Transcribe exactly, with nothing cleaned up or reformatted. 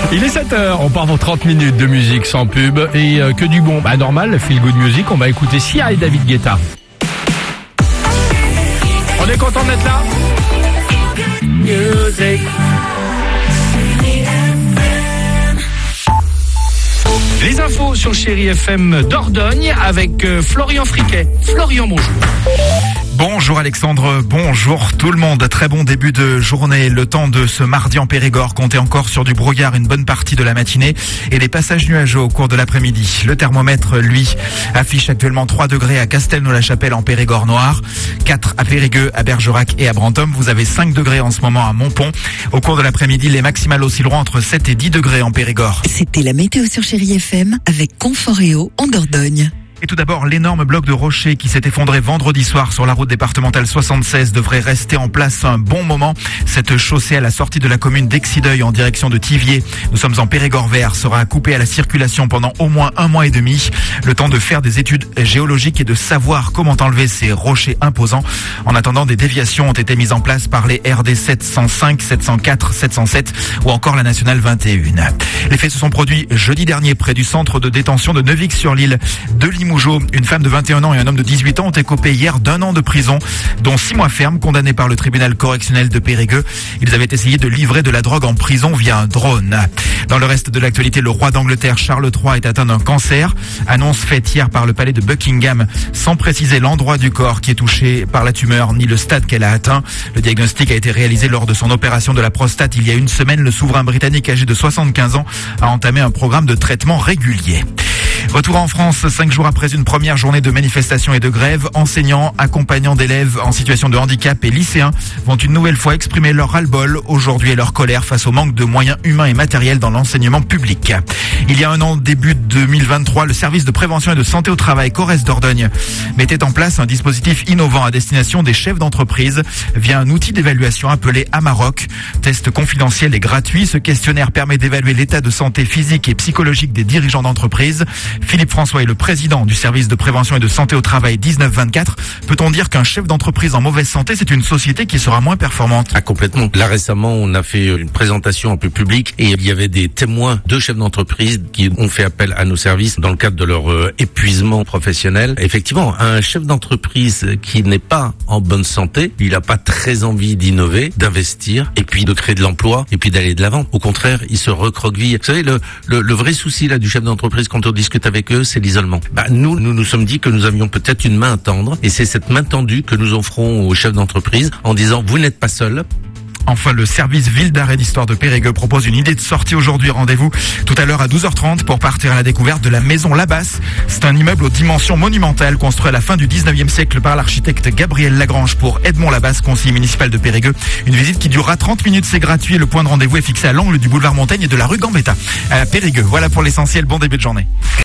Il est sept heures, on part pour trente minutes de musique sans pub et euh, que du bon. Bah normal, le Feel Good Music, on va écouter Sia et David Guetta. On est content d'être là. Music. Les infos sur Chéri F M Dordogne avec euh, Florian Friquet. Florian, bonjour. Bonjour Alexandre, bonjour tout le monde. Très bon début de journée. Le temps de ce mardi en Périgord, comptez encore sur du brouillard une bonne partie de la matinée et des passages nuageux au cours de l'après-midi. Le thermomètre, lui, affiche actuellement trois degrés à Castelnau-la-Chapelle en Périgord noir, quatre à Périgueux, à Bergerac et à Brantôme. Vous avez cinq degrés en ce moment à Montpont. Au cours de l'après-midi, les maximales oscilleront entre sept et dix degrés en Périgord. C'était la météo sur Chéri F M avec Conforéo en Dordogne. Et tout d'abord, l'énorme bloc de rochers qui s'est effondré vendredi soir sur la route départementale soixante-seize devrait rester en place un bon moment. Cette chaussée à la sortie de la commune d'Exideuil en direction de Thiviers, nous sommes en Périgord vert, sera coupée à la circulation pendant au moins un mois et demi. Le temps de faire des études géologiques et de savoir comment enlever ces rochers imposants. En attendant, des déviations ont été mises en place par les R D sept cent cinq, sept cent quatre, sept cent sept ou encore la nationale vingt et un. Les faits se sont produits jeudi dernier près du centre de détention de Neuvix-sur-l'Île de Limoges. Une femme de vingt et un ans et un homme de dix-huit ans ont écopé hier d'un an de prison, dont six mois ferme, condamnés par le tribunal correctionnel de Périgueux. Ils avaient essayé de livrer de la drogue en prison via un drone. Dans le reste de l'actualité, le roi d'Angleterre Charles trois est atteint d'un cancer. Annonce faite hier par le palais de Buckingham, sans préciser l'endroit du corps qui est touché par la tumeur ni le stade qu'elle a atteint. Le diagnostic a été réalisé lors de son opération de la prostate il y a une semaine. Le souverain britannique âgé de soixante-quinze ans a entamé un programme de traitement régulier. Retour en France, cinq jours après une première journée de manifestation et de grève, enseignants, accompagnants d'élèves en situation de handicap et lycéens vont une nouvelle fois exprimer leur ras-le-bol aujourd'hui et leur colère face au manque de moyens humains et matériels dans l'enseignement public. Il y a un an, début deux mille vingt-trois, le service de prévention et de santé au travail Corrèze Dordogne mettait en place un dispositif innovant à destination des chefs d'entreprise via un outil d'évaluation appelé Amarok. Test confidentiel et gratuit, ce questionnaire permet d'évaluer l'état de santé physique et psychologique des dirigeants d'entreprise. Philippe François est le président du service de prévention et de santé au travail dix-neuf vingt-quatre. Peut-on dire qu'un chef d'entreprise en mauvaise santé, c'est une société qui sera moins performante? Ah, complètement. Là, récemment, on a fait une présentation un peu publique et il y avait des témoins de chefs d'entreprise qui ont fait appel à nos services dans le cadre de leur euh, épuisement professionnel. Effectivement, un chef d'entreprise qui n'est pas en bonne santé, il n'a pas très envie d'innover, d'investir et puis de créer de l'emploi et puis d'aller de l'avant. Au contraire, il se recroqueville. Vous savez, le, le, le vrai souci là du chef d'entreprise quand on discute avec eux, c'est l'isolement. Bah, nous, nous nous sommes dit que nous avions peut-être une main à tendre et c'est cette main tendue que nous offrons aux chefs d'entreprise en disant vous n'êtes pas seuls. Enfin, le service ville d'arrêt d'histoire de Périgueux propose une idée de sortie aujourd'hui. Rendez-vous tout à l'heure à douze heures trente pour partir à la découverte de la maison Labasse. C'est un immeuble aux dimensions monumentales construit à la fin du dix-neuvième siècle par l'architecte Gabriel Lagrange pour Edmond Labasse, conseiller municipal de Périgueux. Une visite qui durera trente minutes, c'est gratuit. Le point de rendez-vous est fixé à l'angle du boulevard Montaigne et de la rue Gambetta à Périgueux. Voilà pour l'essentiel. Bon début de journée.